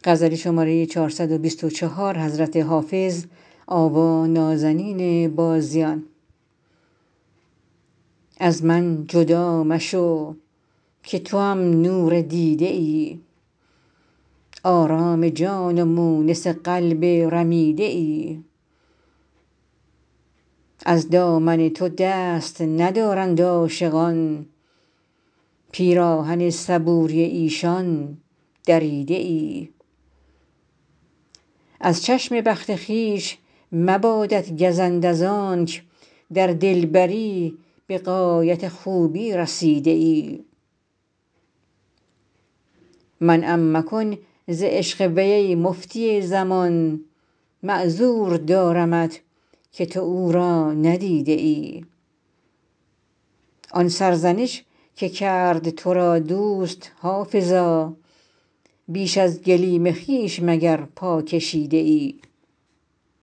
از من جدا مشو که توام نور دیده ای آرام جان و مونس قلب رمیده ای از دامن تو دست ندارند عاشقان پیراهن صبوری ایشان دریده ای از چشم بخت خویش مبادت گزند از آنک در دلبری به غایت خوبی رسیده ای منعم مکن ز عشق وی ای مفتی زمان معذور دارمت که تو او را ندیده ای آن سرزنش که کرد تو را دوست حافظا بیش از گلیم خویش مگر پا کشیده ای